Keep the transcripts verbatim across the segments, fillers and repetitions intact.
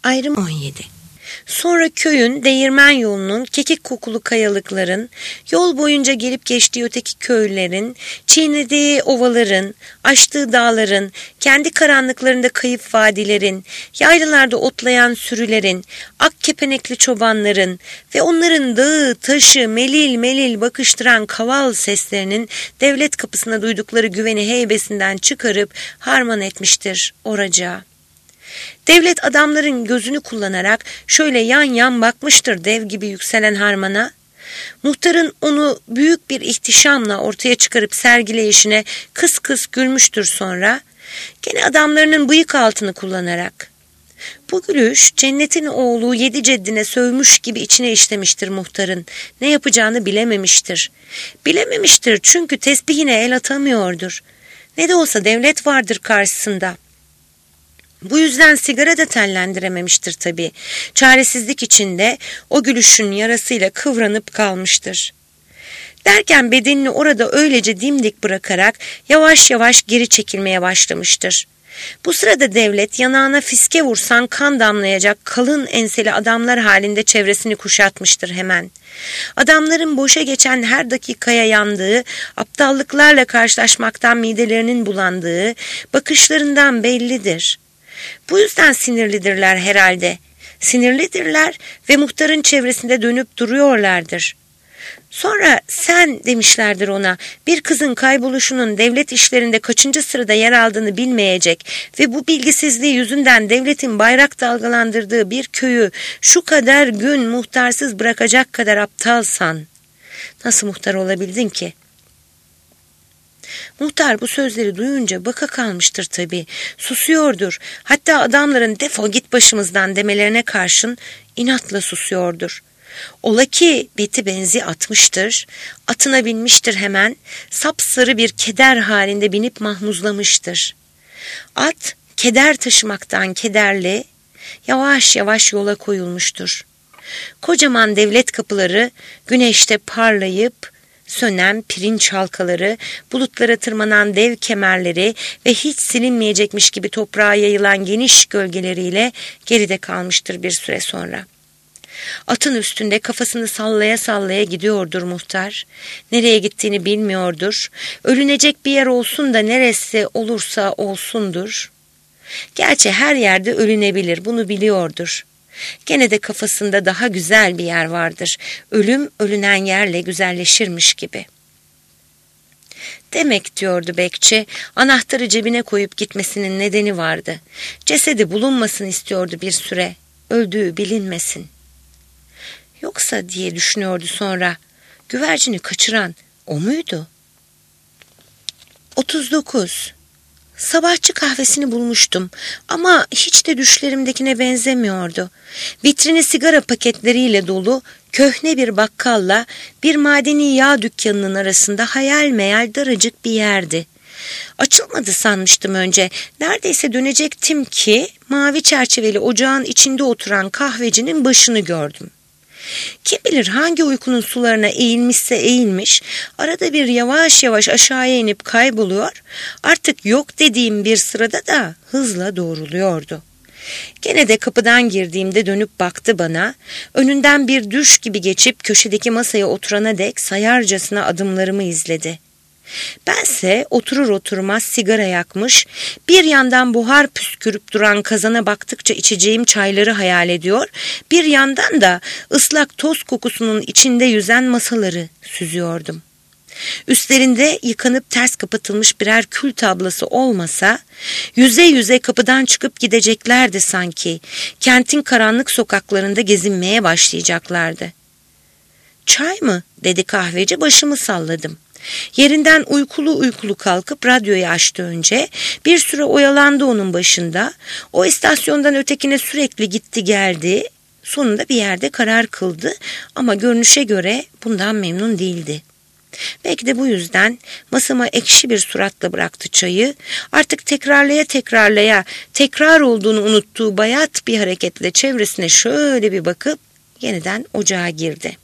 Ayrım on yedi. Sonra köyün, değirmen yolunun, kekik kokulu kayalıkların, yol boyunca gelip geçtiği öteki köylerin, çiğnediği ovaların, aştığı dağların, kendi karanlıklarında kayıp vadilerin, yaylalarda otlayan sürülerin, ak kepenekli çobanların ve onların dağı, taşı, melil melil bakıştıran kaval seslerinin devlet kapısına duydukları güveni heybesinden çıkarıp harman etmiştir oracağa. Devlet adamların gözünü kullanarak şöyle yan yan bakmıştır dev gibi yükselen harmana. Muhtarın onu büyük bir ihtişamla ortaya çıkarıp sergileyişine kıs kıs gülmüştür sonra. Gene adamlarının bıyık altını kullanarak. Bu gülüş cennetin oğlu yedi ceddine sövmüş gibi içine işlemiştir muhtarın. Ne yapacağını bilememiştir. Bilememiştir çünkü tesbihine el atamıyordur. Ne de olsa devlet vardır karşısında. Bu yüzden sigara da tellendirememiştir tabii. Çaresizlik içinde o gülüşün yarasıyla kıvranıp kalmıştır. Derken bedenini orada öylece dimdik bırakarak yavaş yavaş geri çekilmeye başlamıştır. Bu sırada devlet yanağına fiske vursan kan damlayacak kalın enseli adamlar halinde çevresini kuşatmıştır hemen. Adamların boşa geçen her dakikaya yandığı, aptallıklarla karşılaşmaktan midelerinin bulandığı, bakışlarından bellidir. Bu yüzden sinirlidirler herhalde. Sinirlidirler ve muhtarın çevresinde dönüp duruyorlardır. Sonra sen demişlerdir ona, bir kızın kayboluşunun devlet işlerinde kaçıncı sırada yer aldığını bilmeyecek ve bu bilgisizliği yüzünden devletin bayrak dalgalandırdığı bir köyü şu kadar gün muhtarsız bırakacak kadar aptalsan. Nasıl muhtar olabildin ki? Muhtar bu sözleri duyunca baka kalmıştır tabii. Susuyordur. Hatta adamların defol git başımızdan demelerine karşın inatla susuyordur. Ola ki beti benzi atmıştır. Atına binmiştir hemen. Sapsarı bir keder halinde binip mahmuzlamıştır. At keder taşımaktan kederli yavaş yavaş yola koyulmuştur. Kocaman devlet kapıları güneşte parlayıp sönen pirinç halkaları, bulutlara tırmanan dev kemerleri ve hiç silinmeyecekmiş gibi toprağa yayılan geniş gölgeleriyle geride kalmıştır bir süre sonra. Atın üstünde kafasını sallaya sallaya gidiyordur muhtar. Nereye gittiğini bilmiyordur. Ölünecek bir yer olsun da neresi olursa olsundur. Gerçi her yerde ölünebilir, bunu biliyordur. Gene de kafasında daha güzel bir yer vardır. Ölüm ölünen yerle güzelleşirmiş gibi. Demek diyordu bekçi, anahtarı cebine koyup gitmesinin nedeni vardı. Cesedi bulunmasın istiyordu bir süre. Öldüğü bilinmesin. Yoksa diye düşünüyordu sonra, güvercini kaçıran o muydu? otuz dokuz. Sabahçı kahvesini bulmuştum ama hiç de düşlerimdekine benzemiyordu. Vitrini sigara paketleriyle dolu köhne bir bakkalla bir madeni yağ dükkanının arasında hayal meyal daracık bir yerdi. Açılmadı sanmıştım önce. Neredeyse dönecektim ki mavi çerçeveli ocağın içinde oturan kahvecinin başını gördüm. Kim bilir hangi uykunun sularına eğilmişse eğilmiş, arada bir yavaş yavaş aşağıya inip kayboluyor, artık yok dediğim bir sırada da hızla doğruluyordu. Gene de kapıdan girdiğimde dönüp baktı bana, önünden bir düş gibi geçip köşedeki masaya oturana dek sayarcasına adımlarımı izledi. Bense oturur oturmaz sigara yakmış, bir yandan buhar püskürüp duran kazana baktıkça içeceğim çayları hayal ediyor, bir yandan da ıslak toz kokusunun içinde yüzen masaları süzüyordum. Üstlerinde yıkanıp ters kapatılmış birer kül tablası olmasa, yüze yüze kapıdan çıkıp gideceklerdi sanki, kentin karanlık sokaklarında gezinmeye başlayacaklardı. "Çay mı?" dedi kahveci, başımı salladım. Yerinden uykulu uykulu kalkıp radyoyu açtı önce. Bir süre oyalandı onun başında. O istasyondan ötekine sürekli gitti geldi. Sonunda bir yerde karar kıldı ama görünüşe göre bundan memnun değildi. Belki de bu yüzden masama ekşi bir suratla bıraktı çayı. Artık tekrarlaya tekrarlaya tekrar olduğunu unuttuğu bayat bir hareketle çevresine şöyle bir bakıp yeniden ocağa girdi.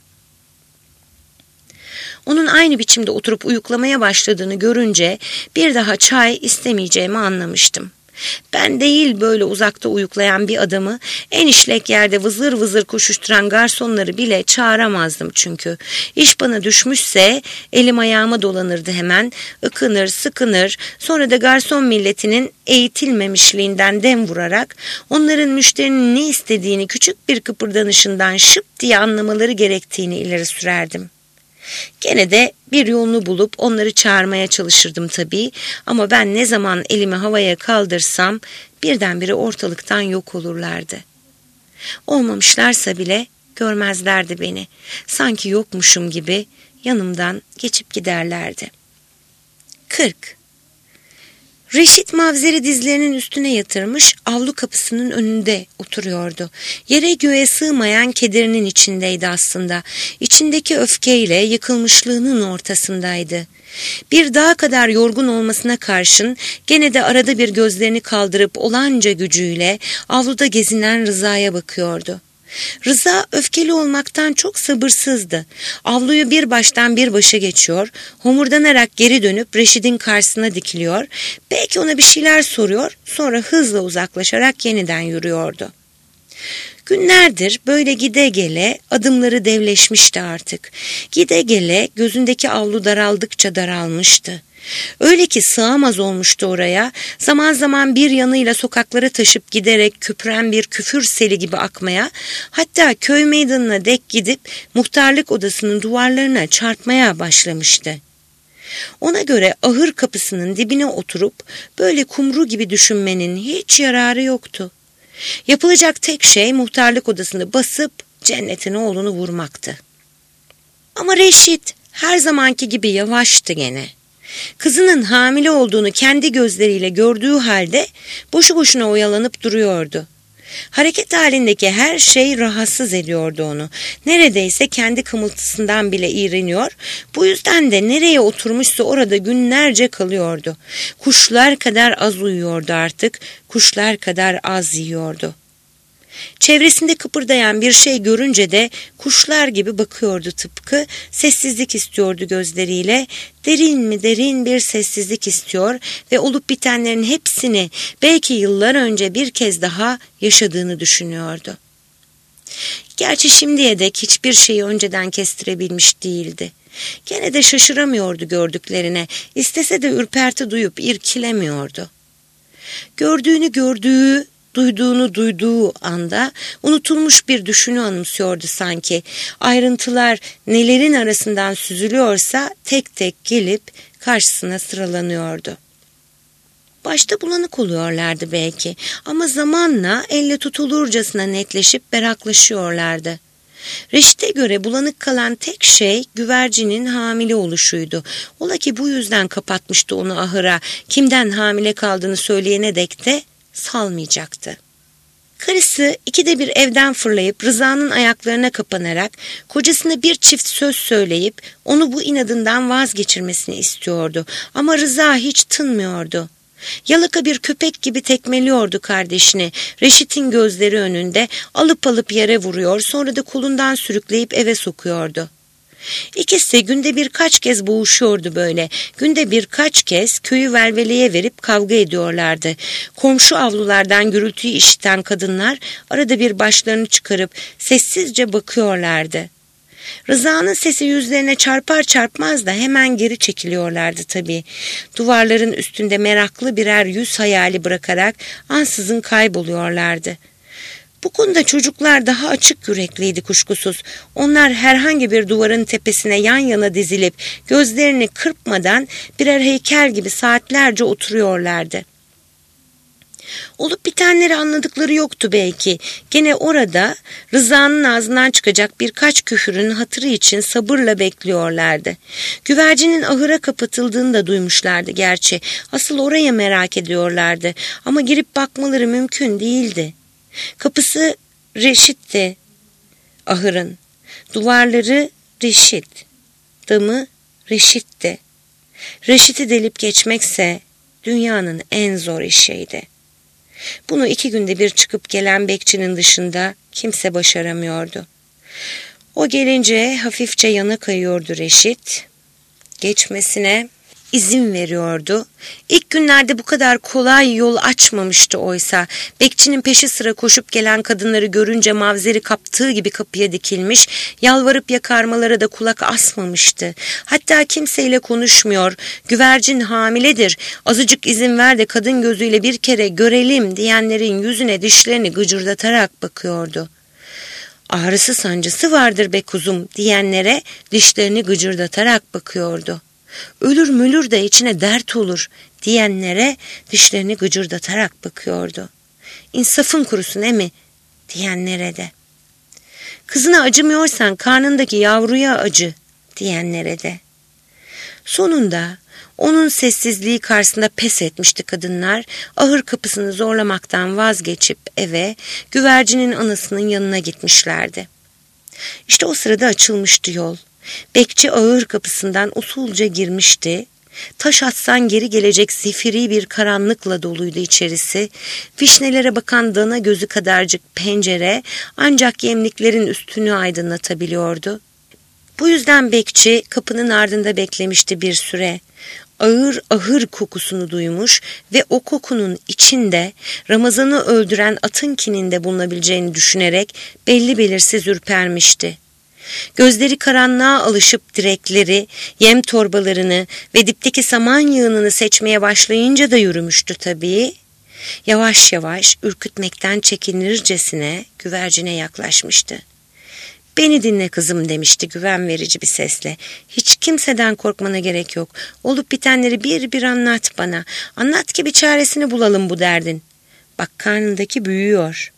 Onun aynı biçimde oturup uyuklamaya başladığını görünce bir daha çay istemeyeceğimi anlamıştım. Ben değil böyle uzakta uyuklayan bir adamı, en işlek yerde vızır vızır koşuşturan garsonları bile çağıramazdım çünkü. İş bana düşmüşse elim ayağıma dolanırdı hemen, ıkınır sıkınır, sonra da garson milletinin eğitilmemişliğinden dem vurarak onların müşterinin ne istediğini küçük bir kıpırdanışından şıp diye anlamaları gerektiğini ileri sürerdim. Gene de bir yolunu bulup onları çağırmaya çalışırdım tabii, ama ben ne zaman elimi havaya kaldırsam birdenbire ortalıktan yok olurlardı. Olmamışlarsa bile görmezlerdi beni. Sanki yokmuşum gibi yanımdan geçip giderlerdi. kırk. Reşit mavzeri dizlerinin üstüne yatırmış, avlu kapısının önünde oturuyordu. Yere göğe sığmayan kederinin içindeydi aslında. İçindeki öfkeyle yıkılmışlığının ortasındaydı. Bir dağ kadar yorgun olmasına karşın gene de arada bir gözlerini kaldırıp olanca gücüyle avluda gezinen Rıza'ya bakıyordu. Rıza öfkeli olmaktan çok sabırsızdı. Avluyu bir baştan bir başa geçiyor, homurdanarak geri dönüp Reşit'in karşısına dikiliyor, belki ona bir şeyler soruyor, sonra hızla uzaklaşarak yeniden yürüyordu. Günlerdir böyle gide gele adımları devleşmişti artık. Gide gele gözündeki avlu daraldıkça daralmıştı. Öyle ki sığamaz olmuştu oraya, zaman zaman bir yanıyla sokaklara taşıp giderek küpren bir küfür seli gibi akmaya, hatta köy meydanına dek gidip muhtarlık odasının duvarlarına çarpmaya başlamıştı. Ona göre ahır kapısının dibine oturup böyle kumru gibi düşünmenin hiç yararı yoktu. Yapılacak tek şey muhtarlık odasını basıp cennetin oğlunu vurmaktı. Ama Reşit her zamanki gibi yavaştı gene. Kızının hamile olduğunu kendi gözleriyle gördüğü halde boşu boşuna oyalanıp duruyordu. Hareket halindeki her şey rahatsız ediyordu onu. Neredeyse kendi kımıltısından bile iğreniyor. Bu yüzden de nereye oturmuşsa orada günlerce kalıyordu. Kuşlar kadar az uyuyordu artık, kuşlar kadar az yiyordu. Çevresinde kıpırdayan bir şey görünce de kuşlar gibi bakıyordu tıpkı, sessizlik istiyordu gözleriyle, derin mi derin bir sessizlik istiyor ve olup bitenlerin hepsini belki yıllar önce bir kez daha yaşadığını düşünüyordu. Gerçi şimdiye dek hiçbir şeyi önceden kestirebilmiş değildi. Gene de şaşıramıyordu gördüklerine, istese de ürperti duyup irkilemiyordu. Gördüğünü gördüğü, duyduğunu duyduğu anda unutulmuş bir düşünü anımsıyordu sanki. Ayrıntılar nelerin arasından süzülüyorsa tek tek gelip karşısına sıralanıyordu. Başta bulanık oluyorlardı belki, ama zamanla elle tutulurcasına netleşip berraklaşıyorlardı. Reşit'e göre bulanık kalan tek şey güvercinin hamile oluşuydu. Ola ki bu yüzden kapatmıştı onu ahıra, kimden hamile kaldığını söyleyene dek de salmayacaktı. Karısı ikide bir evden fırlayıp Rıza'nın ayaklarına kapanarak kocasına bir çift söz söyleyip onu bu inadından vazgeçirmesini istiyordu. Ama Rıza hiç tınmıyordu. Yalaka bir köpek gibi tekmeliyordu kardeşini. Reşit'in gözleri önünde alıp alıp yere vuruyor, sonra da kolundan sürükleyip eve sokuyordu. İkisi günde birkaç kez boğuşuyordu böyle. Günde birkaç kez köyü velveleye verip kavga ediyorlardı. Komşu avlulardan gürültüyü işiten kadınlar arada bir başlarını çıkarıp sessizce bakıyorlardı. Rıza'nın sesi yüzlerine çarpar çarpmaz da hemen geri çekiliyorlardı tabii. Duvarların üstünde meraklı birer yüz hayali bırakarak ansızın kayboluyorlardı. Bu konuda çocuklar daha açık yürekliydi kuşkusuz. Onlar herhangi bir duvarın tepesine yan yana dizilip gözlerini kırpmadan birer heykel gibi saatlerce oturuyorlardı. Olup bitenleri anladıkları yoktu belki. Gene orada Rıza'nın ağzından çıkacak birkaç küfürün hatırı için sabırla bekliyorlardı. Güvercinin ahıra kapatıldığını da duymuşlardı gerçi. Asıl oraya merak ediyorlardı ama girip bakmaları mümkün değildi. Kapısı Reşit'ti ahırın. Duvarları Reşit. Damı Reşit'ti. Reşit'i delip geçmekse dünyanın en zor işiydi. Bunu iki günde bir çıkıp gelen bekçinin dışında kimse başaramıyordu. O gelince hafifçe yana kayıyordu Reşit. Geçmesine izin veriyordu. İlk günlerde bu kadar kolay yol açmamıştı oysa. Bekçinin peşi sıra koşup gelen kadınları görünce mavzeri kaptığı gibi kapıya dikilmiş, yalvarıp yakarmalara da kulak asmamıştı. Hatta kimseyle konuşmuyor, güvercin hamiledir, azıcık izin ver de kadın gözüyle bir kere görelim diyenlerin yüzüne dişlerini gıcırdatarak bakıyordu. Ağrısı sancısı vardır be kuzum diyenlere dişlerini gıcırdatarak bakıyordu. Ölür mülür de içine dert olur diyenlere dişlerini gıcırdatarak bakıyordu. İnsafın kurusun emi diyenlere de. Kızına acımıyorsan karnındaki yavruya acı diyenlere de. Sonunda onun sessizliği karşısında pes etmişti kadınlar, ahır kapısını zorlamaktan vazgeçip eve, güvercinin anasının yanına gitmişlerdi. İşte o sırada açılmıştı yol. Bekçi ağır kapısından usulca girmişti. Taş atsan geri gelecek zifiri bir karanlıkla doluydu içerisi. Vişnelere bakan dana gözü kadarcık pencere ancak yemliklerin üstünü aydınlatabiliyordu. Bu yüzden bekçi kapının ardında beklemişti bir süre. Ağır ahır kokusunu duymuş ve o kokunun içinde Ramazan'ı öldüren atın kininde bulunabileceğini düşünerek belli belirsiz ürpermişti. Gözleri karanlığa alışıp direkleri, yem torbalarını ve dipteki saman yığınını seçmeye başlayınca da yürümüştü tabii. Yavaş yavaş ürkütmekten çekinircesine güvercine yaklaşmıştı. "Beni dinle kızım," demişti güven verici bir sesle. "Hiç kimseden korkmana gerek yok. Olup bitenleri bir bir anlat bana. Anlat ki bir çaresini bulalım bu derdin. Bak karnındaki büyüyor."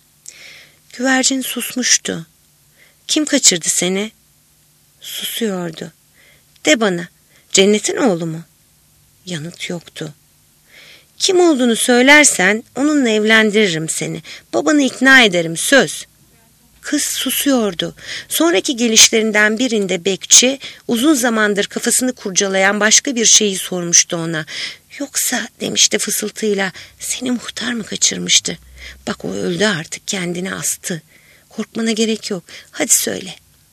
Güvercin susmuştu. "Kim kaçırdı seni?" Susuyordu. "De bana, Cennet'in oğlu mu?" Yanıt yoktu. "Kim olduğunu söylersen onunla evlendiririm seni. Babanı ikna ederim, söz." Kız susuyordu. Sonraki gelişlerinden birinde bekçi uzun zamandır kafasını kurcalayan başka bir şeyi sormuştu ona. "Yoksa," demişti fısıltıyla, "seni muhtar mı kaçırmıştı? Bak o öldü artık, kendini astı. Korkmana gerek yok. Hadi söyle."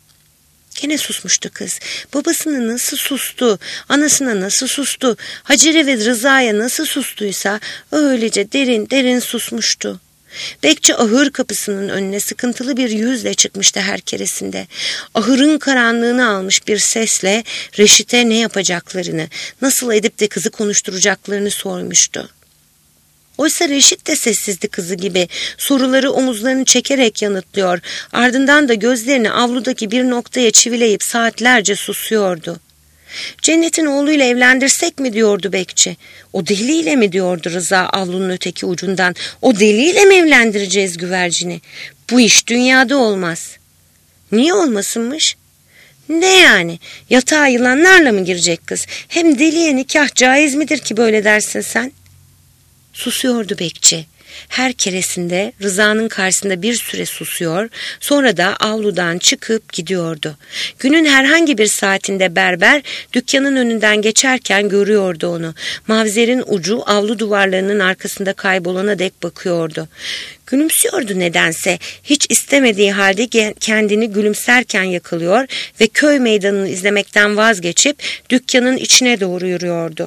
Gene susmuştu kız. Babasına nasıl sustu, anasına nasıl sustu, Hacer'e ve Rıza'ya nasıl sustuysa öylece derin derin susmuştu. Bekçi ahır kapısının önüne sıkıntılı bir yüzle çıkmıştı her keresinde. Ahırın karanlığını almış bir sesle Reşit'e ne yapacaklarını, nasıl edip de kızı konuşturacaklarını sormuştu. Oysa Reşit de sessizdi kızı gibi. Soruları omuzlarını çekerek yanıtlıyor. Ardından da gözlerini avludaki bir noktaya çivileyip saatlerce susuyordu. "Cennet'in oğluyla evlendirsek mi?" diyordu bekçi. "O deliyle mi?" diyordu Rıza avlunun öteki ucundan. "O deliyle mi evlendireceğiz güvercini? Bu iş dünyada olmaz." "Niye olmasınmış?" "Ne yani? Yatağa yılanlarla mı girecek kız? Hem deliye nikah caiz midir ki böyle dersin sen?" Susuyordu bekçi. Her keresinde Rıza'nın karşısında bir süre susuyor, sonra da avludan çıkıp gidiyordu. Günün herhangi bir saatinde berber dükkanın önünden geçerken görüyordu onu. Mavzerin ucu avlu duvarlarının arkasında kaybolana dek bakıyordu. Gülümsüyordu nedense. Hiç istemediği halde kendini gülümserken yakalıyor ve köy meydanını izlemekten vazgeçip dükkanın içine doğru yürüyordu.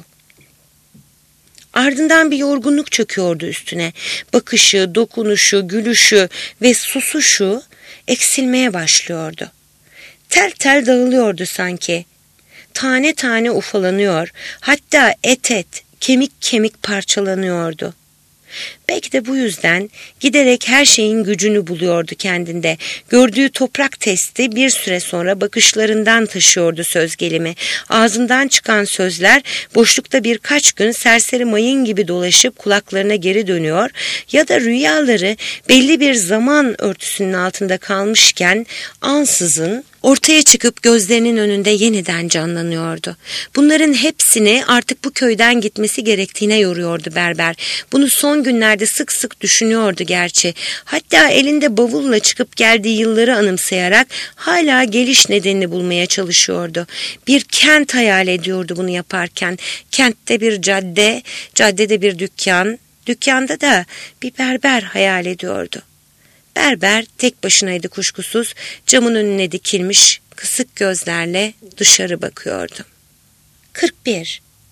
Ardından bir yorgunluk çöküyordu üstüne. Bakışı, dokunuşu, gülüşü ve susuşu eksilmeye başlıyordu. Tel tel dağılıyordu sanki. Tane tane ufalanıyor, hatta et et, kemik kemik parçalanıyordu. Belki de bu yüzden giderek her şeyin gücünü buluyordu kendinde. Gördüğü toprak testi bir süre sonra bakışlarından taşıyordu söz gelimi. Ağzından çıkan sözler boşlukta birkaç gün serseri mayın gibi dolaşıp kulaklarına geri dönüyor ya da rüyaları belli bir zaman örtüsünün altında kalmışken ansızın ortaya çıkıp gözlerinin önünde yeniden canlanıyordu. Bunların hepsini artık bu köyden gitmesi gerektiğine yoruyordu berber. Bunu son günlerde sık sık düşünüyordu gerçi. Hatta elinde bavulla çıkıp geldiği yılları anımsayarak hala geliş nedenini bulmaya çalışıyordu. Bir kent hayal ediyordu bunu yaparken. Kentte bir cadde, caddede bir dükkan, dükkanda da bir berber hayal ediyordu. Berber tek başınaydı kuşkusuz, camın önüne dikilmiş, kısık gözlerle dışarı bakıyordu. kırk bir.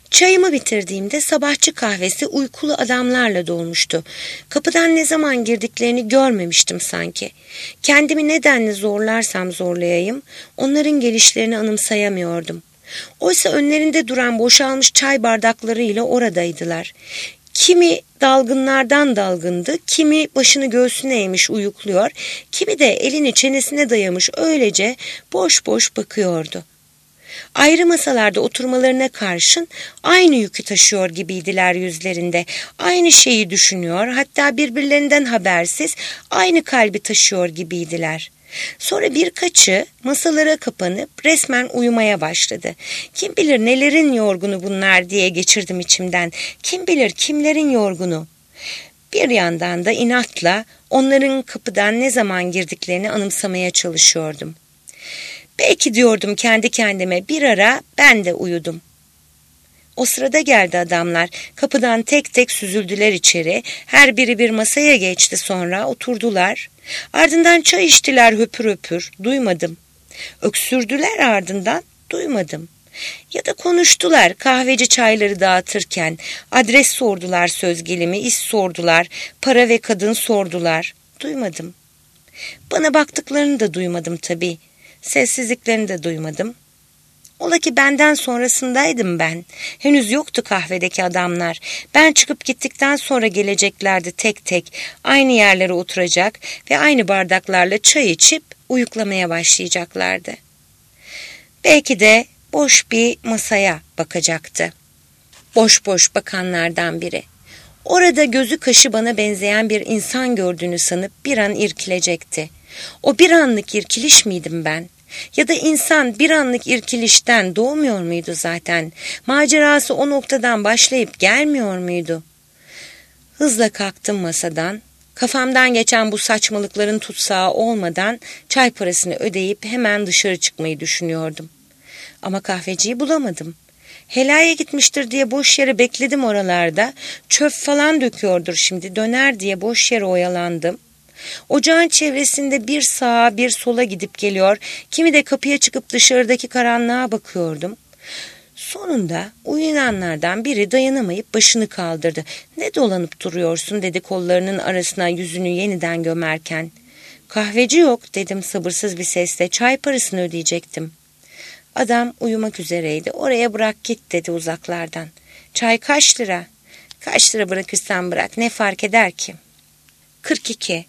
Çayımı bitirdiğimde sabahçı kahvesi uykulu adamlarla dolmuştu. Kapıdan ne zaman girdiklerini görmemiştim sanki. Kendimi nedenle zorlarsam zorlayayım, onların gelişlerini anımsayamıyordum. Oysa önlerinde duran boşalmış çay bardaklarıyla oradaydılar. Kimi dalgınlardan dalgındı, kimi başını göğsüne eğmiş uyukluyor, kimi de elini çenesine dayamış öylece boş boş bakıyordu. Ayrı masalarda oturmalarına karşın aynı yükü taşıyor gibiydiler yüzlerinde. Aynı şeyi düşünüyor, hatta birbirlerinden habersiz aynı kalbi taşıyor gibiydiler. Sonra birkaçı masalara kapanıp resmen uyumaya başladı. Kim bilir nelerin yorgunu bunlar diye geçirdim içimden. Kim bilir kimlerin yorgunu. Bir yandan da inatla onların kapıdan ne zaman girdiklerini anımsamaya çalışıyordum. Belki diyordum kendi kendime, bir ara ben de uyudum. O sırada geldi adamlar. Kapıdan tek tek süzüldüler içeri. Her biri bir masaya geçti, sonra oturdular. Ardından çay içtiler höpür höpür. Duymadım. Öksürdüler ardından. Duymadım. Ya da konuştular kahveci çayları dağıtırken. Adres sordular, söz gelimi, iş sordular. Para ve kadın sordular. Duymadım. Bana baktıklarını da duymadım tabii. Sessizliklerini de duymadım. Ola ki benden sonrasındaydım ben. Henüz yoktu kahvedeki adamlar. Ben çıkıp gittikten sonra geleceklerdi tek tek. Aynı yerlere oturacak ve aynı bardaklarla çay içip uyuklamaya başlayacaklardı. Belki de boş bir masaya bakacaktı. Boş boş bakanlardan biri. Orada gözü kaşı bana benzeyen bir insan gördüğünü sanıp bir an irkilecekti. O bir anlık irkiliş miydim ben? Ya da insan bir anlık irkilişten doğmuyor muydu zaten? Macerası o noktadan başlayıp gelmiyor muydu? Hızla kalktım masadan. Kafamdan geçen bu saçmalıkların tutsağı olmadan çay parasını ödeyip hemen dışarı çıkmayı düşünüyordum. Ama kahveciyi bulamadım. Helaya gitmiştir diye boş yere bekledim oralarda. Çöp falan döküyordur şimdi, döner diye boş yere oyalandım. Ocağın çevresinde bir sağa bir sola gidip geliyor, kimi de kapıya çıkıp dışarıdaki karanlığa bakıyordum. Sonunda uyuyanlardan biri dayanamayıp başını kaldırdı. "Ne dolanıp duruyorsun?" dedi kollarının arasına yüzünü yeniden gömerken. "Kahveci yok," dedim sabırsız bir sesle. "Çay parasını ödeyecektim." Adam uyumak üzereydi. "Oraya bırak git," dedi uzaklardan. "Çay kaç lira?" "Kaç lira bırakırsan bırak, ne fark eder ki?" kırk iki.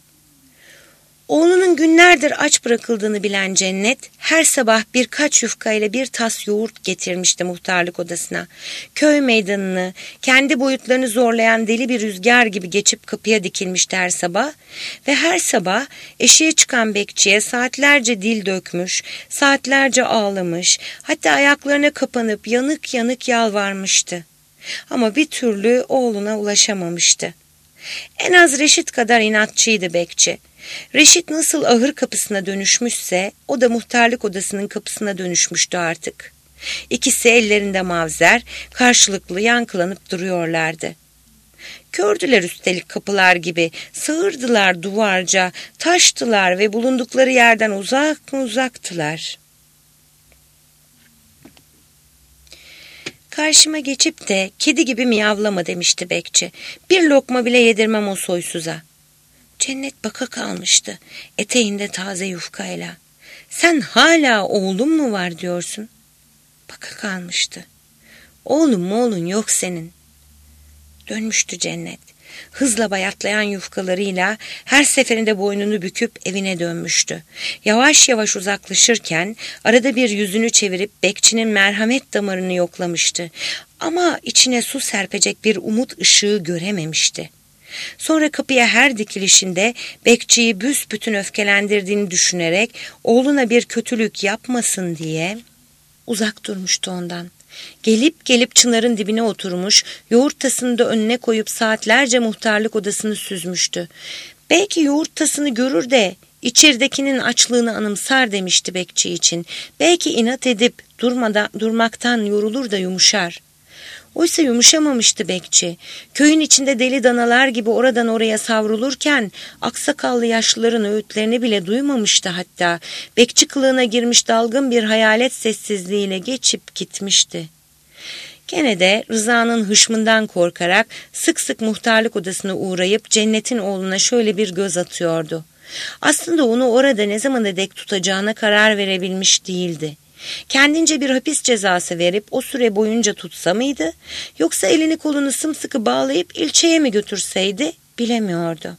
Oğlunun günlerdir aç bırakıldığını bilen Cennet her sabah birkaç yufkayla bir tas yoğurt getirmişti muhtarlık odasına. Köy meydanını kendi boyutlarını zorlayan deli bir rüzgar gibi geçip kapıya dikilmişti her sabah ve her sabah eşiğe çıkan bekçiye saatlerce dil dökmüş, saatlerce ağlamış, hatta ayaklarına kapanıp yanık yanık yalvarmıştı. Ama bir türlü oğluna ulaşamamıştı. En az Reşit kadar inatçıydı bekçi. Reşit nasıl ahır kapısına dönüşmüşse o da muhtarlık odasının kapısına dönüşmüştü artık. İkisi ellerinde mavzer, karşılıklı yankılanıp duruyorlardı. Kördüler üstelik kapılar gibi, sığırdılar duvarca, taştılar ve bulundukları yerden uzak mı uzaktılar. "Karşıma geçip de kedi gibi miyavlama," demişti bekçi. "Bir lokma bile yedirmem o soysuza." Cennet baka kalmıştı, eteğinde taze yufkayla. "Sen hala oğlun mu var diyorsun?" Baka kalmıştı. "Oğlun mu oğlun yok senin." Dönmüştü Cennet. Hızla bayatlayan yufkalarıyla her seferinde boynunu büküp evine dönmüştü. Yavaş yavaş uzaklaşırken arada bir yüzünü çevirip bekçinin merhamet damarını yoklamıştı. Ama içine su serpecek bir umut ışığı görememişti. Sonra kapıya her dikilişinde bekçiyi büsbütün öfkelendirdiğini düşünerek oğluna bir kötülük yapmasın diye uzak durmuştu ondan. Gelip gelip çınarın dibine oturmuş, yoğurt tasını da önüne koyup saatlerce muhtarlık odasını süzmüştü. Belki yoğurt tasını görür de içeridekinin açlığını anımsar demişti bekçi için. Belki inat edip durmadan, durmaktan yorulur da yumuşar. Oysa yumuşamamıştı bekçi. Köyün içinde deli danalar gibi oradan oraya savrulurken aksakallı yaşlıların öğütlerini bile duymamıştı hatta. Bekçi kılığına girmiş dalgın bir hayalet sessizliğiyle geçip gitmişti. Gene de Rıza'nın hışmından korkarak sık sık muhtarlık odasına uğrayıp Cennet'in oğluna şöyle bir göz atıyordu. Aslında onu orada ne zamana dek tutacağına karar verebilmiş değildi. Kendince bir hapis cezası verip o süre boyunca tutsa mıydı, yoksa elini kolunu sımsıkı bağlayıp ilçeye mi götürseydi bilemiyordu.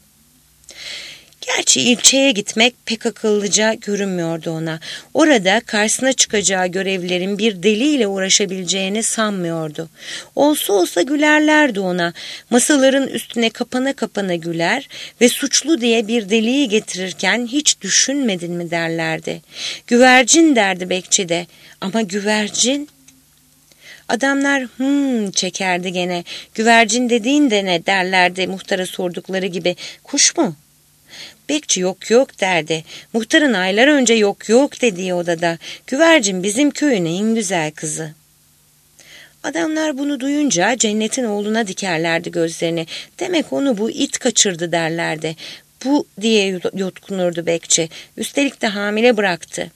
Gerçi ilçeye gitmek pek akıllıca görünmüyordu ona. Orada karşısına çıkacağı görevlerin bir deliyle uğraşabileceğini sanmıyordu. Olsa olsa gülerlerdi ona. Masaların üstüne kapana kapana güler ve suçlu diye bir deliyi getirirken hiç düşünmedin mi derlerdi. Güvercin derdi bekçi de, ama güvercin... Adamlar hmm çekerdi gene. Güvercin dediğin de ne derlerdi muhtara sordukları gibi. Kuş mu? Bekçi yok yok derdi. Muhtarın aylar önce yok yok dediği odada. Güvercin bizim köyün en güzel kızı. Adamlar bunu duyunca Cennet'in oğluna dikerlerdi gözlerini. Demek onu bu it kaçırdı derlerdi. Bu diye yutkunurdu bekçi. Üstelik de hamile bıraktı.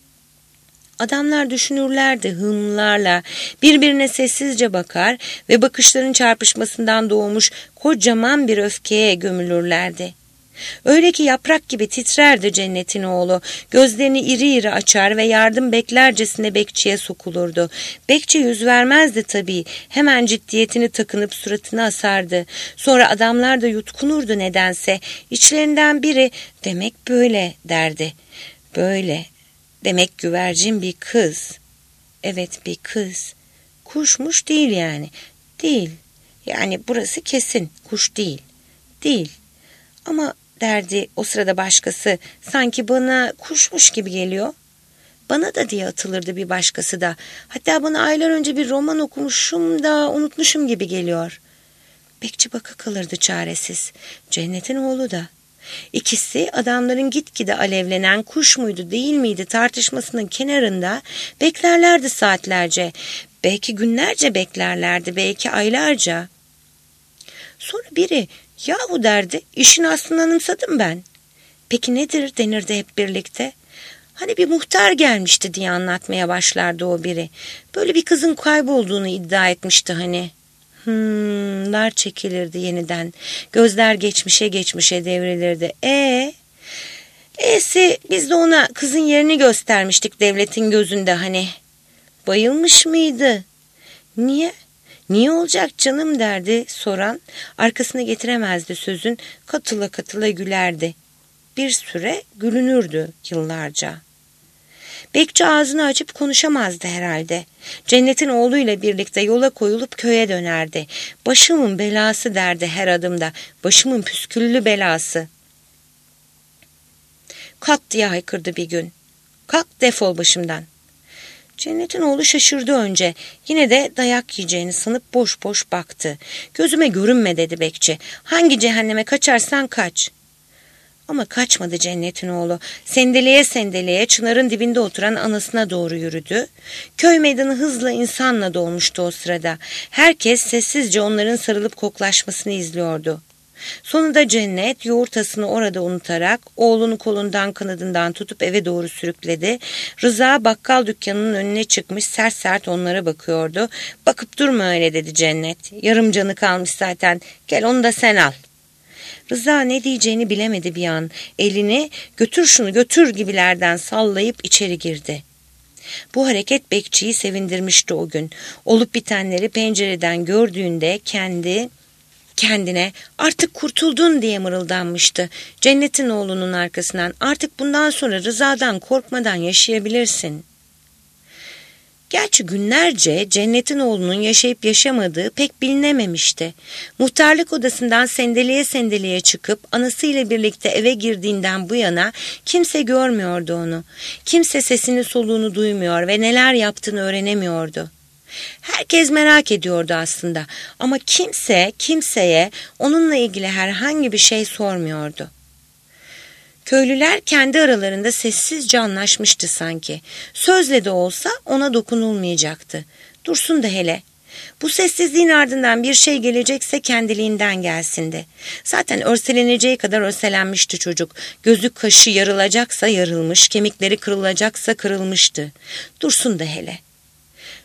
Adamlar düşünürlerdi hımlarla, birbirine sessizce bakar ve bakışların çarpışmasından doğmuş kocaman bir öfkeye gömülürlerdi. Öyle ki yaprak gibi titrerdi Cennet'in oğlu. Gözlerini iri iri açar ve yardım beklercesine bekçiye sokulurdu. Bekçi yüz vermezdi tabii. Hemen ciddiyetini takınıp suratını asardı. Sonra adamlar da yutkunurdu nedense. İçlerinden biri demek böyle derdi. Böyle. Demek güvercin bir kız. Evet bir kız. Kuşmuş değil yani. Değil. Yani burası kesin. Kuş değil. Değil. Ama derdi o sırada başkası, sanki bana kuşmuş gibi geliyor. Bana da diye atılırdı bir başkası da. Hatta bana aylar önce bir roman okumuşum da unutmuşum gibi geliyor. Bekçi baka kalırdı çaresiz. Cennet'in oğlu da. İkisi adamların gitgide alevlenen kuş muydu değil miydi tartışmasının kenarında beklerlerdi saatlerce. Belki günlerce beklerlerdi, belki aylarca. Sonra biri, yahu derdi, işin aslını anımsadım ben. Peki nedir denirdi hep birlikte. Hani bir muhtar gelmişti diye anlatmaya başlardı o biri. Böyle bir kızın kaybolduğunu iddia etmişti hani. Hmm, lar çekilirdi yeniden. Gözler geçmişe geçmişe devrilirdi. E E'si biz de ona kızın yerini göstermiştik devletin gözünde hani. Bayılmış mıydı? Niye? Niye olacak canım derdi soran, arkasına getiremezdi sözün, katıla katıla gülerdi. Bir süre gülünürdü yıllarca. Bekçi ağzını açıp konuşamazdı herhalde. Cennet'in oğluyla birlikte yola koyulup köye dönerdi. Başımın belası derdi her adımda, başımın püsküllü belası. Kalk diye haykırdı bir gün. Kalk defol başımdan. Cennet'in oğlu şaşırdı önce. Yine de dayak yiyeceğini sanıp boş boş baktı. Gözüme görünme dedi bekçi. Hangi cehenneme kaçarsan kaç. Ama kaçmadı Cennet'in oğlu. Sendeleye sendeleye çınarın dibinde oturan anasına doğru yürüdü. Köy meydanı hızla insanla dolmuştu o sırada. Herkes sessizce onların sarılıp koklaşmasını izliyordu. Sonunda Cennet yoğurtasını orada unutarak oğlunu kolundan kanadından tutup eve doğru sürükledi. Rıza bakkal dükkanının önüne çıkmış sert sert onlara bakıyordu. Bakıp durma öyle dedi Cennet. Yarım canı kalmış zaten, gel onu da sen al. Rıza ne diyeceğini bilemedi bir an. Elini götür şunu götür gibilerden sallayıp içeri girdi. Bu hareket bekçiyi sevindirmişti o gün. Olup bitenleri pencereden gördüğünde kendi kendine artık kurtuldun diye mırıldanmıştı. Cennet'in oğlunun arkasından artık bundan sonra Rıza'dan korkmadan yaşayabilirsin. Gerçi günlerce Cennet'in oğlunun yaşayıp yaşamadığı pek bilinememişti. Muhtarlık odasından sendeleye sendeleye çıkıp anasıyla birlikte eve girdiğinden bu yana kimse görmüyordu onu. Kimse sesini soluğunu duymuyor ve neler yaptığını öğrenemiyordu. Herkes merak ediyordu aslında ama kimse kimseye onunla ilgili herhangi bir şey sormuyordu. Köylüler kendi aralarında sessizce anlaşmıştı sanki. Sözle de olsa ona dokunulmayacaktı. Dursun da hele. Bu sessizliğin ardından bir şey gelecekse kendiliğinden gelsindi. Zaten örseleneceği kadar örselenmişti çocuk. Gözü kaşı yarılacaksa yarılmış, kemikleri kırılacaksa kırılmıştı. Dursun da hele.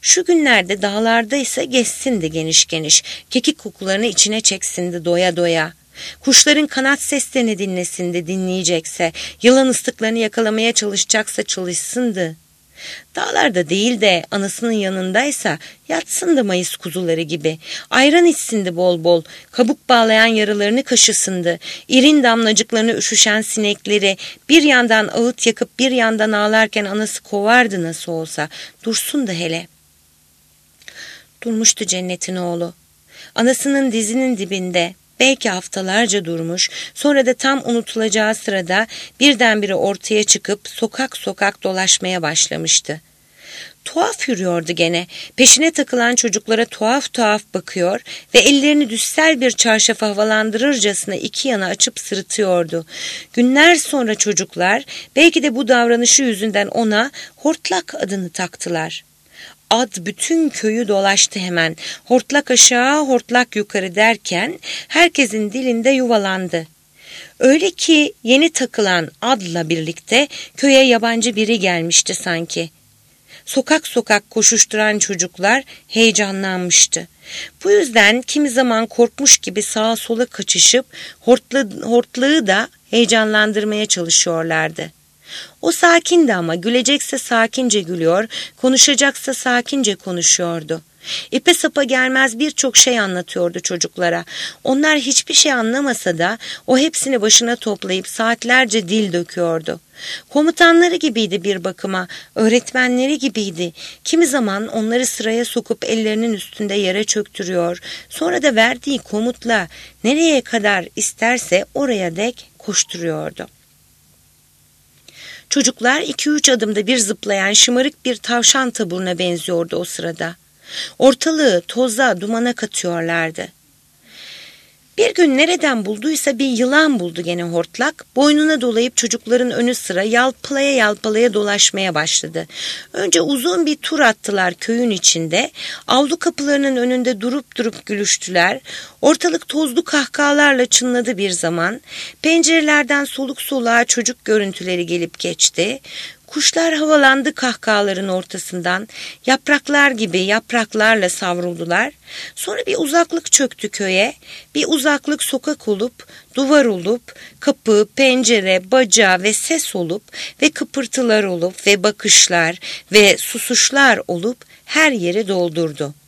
Şu günlerde dağlarda ise gezsindi geniş geniş, kekik kokularını içine çeksindi doya doya. Kuşların kanat seslerini dinlesindi dinleyecekse, yılan ıslıklarını yakalamaya çalışacaksa çalışsındı. Dağlarda değil de anasının yanındaysa yatsındı Mayıs kuzuları gibi. Ayran içsindi bol bol, kabuk bağlayan yaralarını kaşısındı. İrin damlacıklarını üşüşen sinekleri bir yandan ağıt yakıp bir yandan ağlarken anası kovardı nasıl olsa. Dursun da hele. Durmuştu cennetin oğlu. Anasının dizinin dibinde. Belki haftalarca durmuş, sonra da tam unutulacağı sırada birdenbire ortaya çıkıp sokak sokak dolaşmaya başlamıştı. Tuhaf yürüyordu gene, peşine takılan çocuklara tuhaf tuhaf bakıyor ve ellerini düssel bir çarşaf havalandırırcasına iki yana açıp sırıtıyordu. Günler sonra çocuklar belki de bu davranışı yüzünden ona Hortlak adını taktılar. Ad bütün köyü dolaştı hemen. Hortlak aşağı, hortlak yukarı derken herkesin dilinde yuvalandı. Öyle ki yeni takılan adla birlikte köye yabancı biri gelmişti sanki. Sokak sokak koşuşturan çocuklar heyecanlanmıştı. Bu yüzden kimi zaman korkmuş gibi sağa sola kaçışıp hortla, hortlağı da heyecanlandırmaya çalışıyorlardı. O sakindi ama gülecekse sakince gülüyor, konuşacaksa sakince konuşuyordu. İpe sapa gelmez birçok şey anlatıyordu çocuklara. Onlar hiçbir şey anlamasa da o hepsini başına toplayıp saatlerce dil döküyordu. Komutanları gibiydi bir bakıma, öğretmenleri gibiydi. Kimi zaman onları sıraya sokup ellerinin üstünde yere çöktürüyor. Sonra da verdiği komutla nereye kadar isterse oraya dek koşturuyordu. Çocuklar iki üç adımda bir zıplayan şımarık bir tavşan taburuna benziyordu o sırada. Ortalığı toza, dumana katıyorlardı. Bir gün nereden bulduysa bir yılan buldu gene hortlak. Boynuna dolayıp çocukların önü sıra yalpalaya yalpalaya dolaşmaya başladı. Önce uzun bir tur attılar köyün içinde. Avlu kapılarının önünde durup durup gülüştüler. Ortalık tozlu kahkahalarla çınladı bir zaman. Pencerelerden soluk soluğa çocuk görüntüleri gelip geçti. Kuşlar havalandı kahkahaların ortasından, yapraklar gibi yapraklarla savruldular. Sonra bir uzaklık çöktü köye, bir uzaklık sokak olup, duvar olup, kapı, pencere, baca ve ses olup ve kıpırtılar olup ve bakışlar ve susuşlar olup her yeri doldurdu.